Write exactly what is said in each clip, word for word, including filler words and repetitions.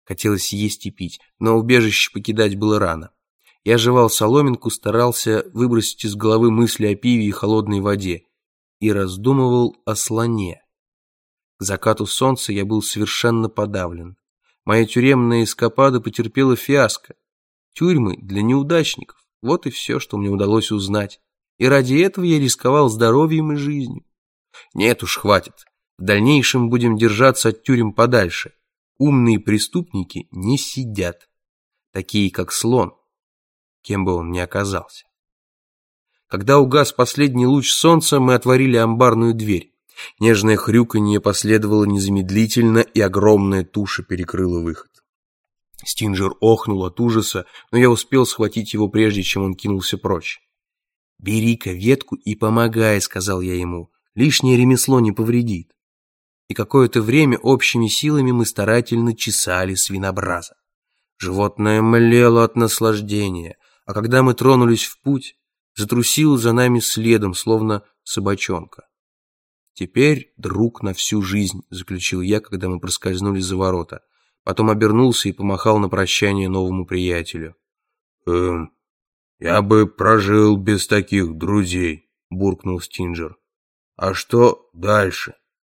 Хотелось есть и пить, но убежище покидать было рано. Я жевал соломинку, старался выбросить из головы мысли о пиве и холодной воде и раздумывал о слоне. К закату солнца я был совершенно подавлен. Моя тюремная эскапада потерпела фиаско. Тюрьмы для неудачников. Вот и все, что мне удалось узнать. И ради этого я рисковал здоровьем и жизнью. Нет уж, хватит. В дальнейшем будем держаться от тюрем подальше. Умные преступники не сидят. Такие, как слон, кем бы он ни оказался. Когда угас последний луч солнца, мы отворили амбарную дверь. Нежное хрюканье последовало незамедлительно, и огромная туша перекрыла выход. Стинджер охнул от ужаса, но я успел схватить его, прежде чем он кинулся прочь. «Бери-ка ветку и помогай», — сказал я ему. «Лишнее ремесло не повредит». И какое-то время общими силами мы старательно чесали свинобраза. Животное млело от наслаждения, а когда мы тронулись в путь, затрусило за нами следом, словно собачонка. «Теперь друг на всю жизнь», — заключил я, когда мы проскользнули за ворота. Потом обернулся и помахал на прощание новому приятелю. «Эм, я бы прожил без таких друзей», — буркнул Стинджер. «А что дальше?»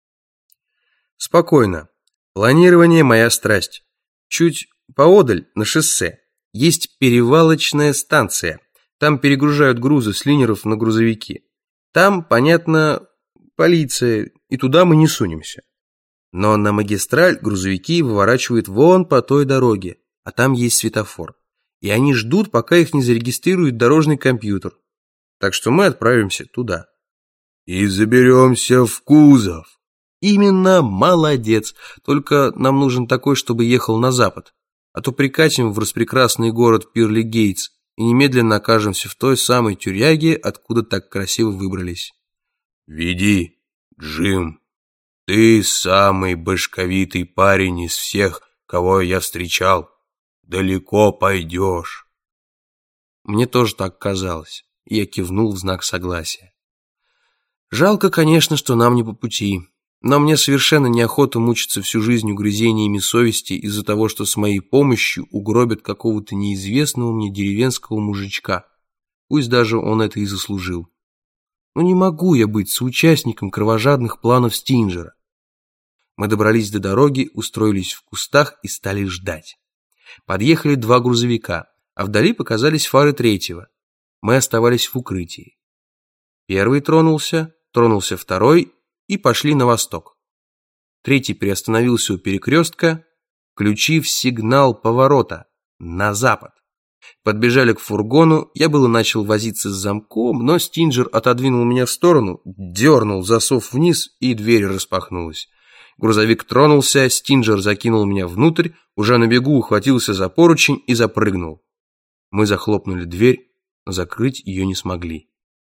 «Спокойно. Планирование — моя страсть. Чуть поодаль, на шоссе, есть перевалочная станция. Там перегружают грузы с линеров на грузовики. Там, понятно, полиция, и туда мы не сунемся. Но на магистраль грузовики выворачивают вон по той дороге, а там есть светофор. И они ждут, пока их не зарегистрирует дорожный компьютер. Так что мы отправимся туда». «И заберемся в кузов». «Именно, молодец. Только нам нужен такой, чтобы ехал на запад. А то прикатим в распрекрасный город Пирли-Гейтс и немедленно окажемся в той самой тюряге, откуда так красиво выбрались». «Веди, Джим. Ты самый башковитый парень из всех, кого я встречал. Далеко пойдешь». Мне тоже так казалось, и я кивнул в знак согласия. Жалко, конечно, что нам не по пути. Но мне совершенно неохота мучиться всю жизнь угрызениями совести из-за того, что с моей помощью угробят какого-то неизвестного мне деревенского мужичка. Пусть даже он это и заслужил. Но не могу я быть соучастником кровожадных планов Стинджера. Мы добрались до дороги, устроились в кустах и стали ждать. Подъехали два грузовика, а вдали показались фары третьего. Мы оставались в укрытии. Первый тронулся, тронулся второй и пошли на восток. Третий приостановился у перекрестка, включив сигнал поворота на запад. Подбежали к фургону, я было начал возиться с замком, но Стинджер отодвинул меня в сторону, дернул засов вниз, и дверь распахнулась. Грузовик тронулся, Стинджер закинул меня внутрь, уже на бегу ухватился за поручень и запрыгнул. Мы захлопнули дверь, но закрыть ее не смогли.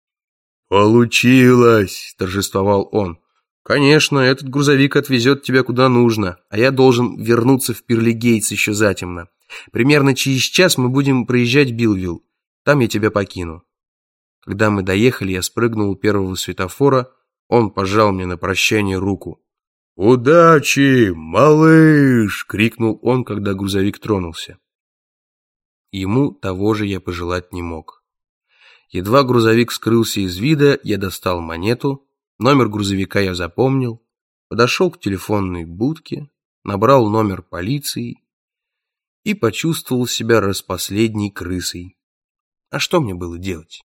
«Получилось!» – торжествовал он. «Конечно, этот грузовик отвезет тебя куда нужно, а я должен вернуться в Пирли-Гейтс еще затемно. Примерно через час мы будем проезжать Билвилл. Там я тебя покину». Когда мы доехали, я спрыгнул у первого светофора, он пожал мне на прощание руку. «Удачи, малыш!» – крикнул он, когда грузовик тронулся. Ему того же я пожелать не мог. Едва грузовик скрылся из вида, я достал монету, номер грузовика я запомнил, подошел к телефонной будке, набрал номер полиции и почувствовал себя распоследней крысой. А что мне было делать?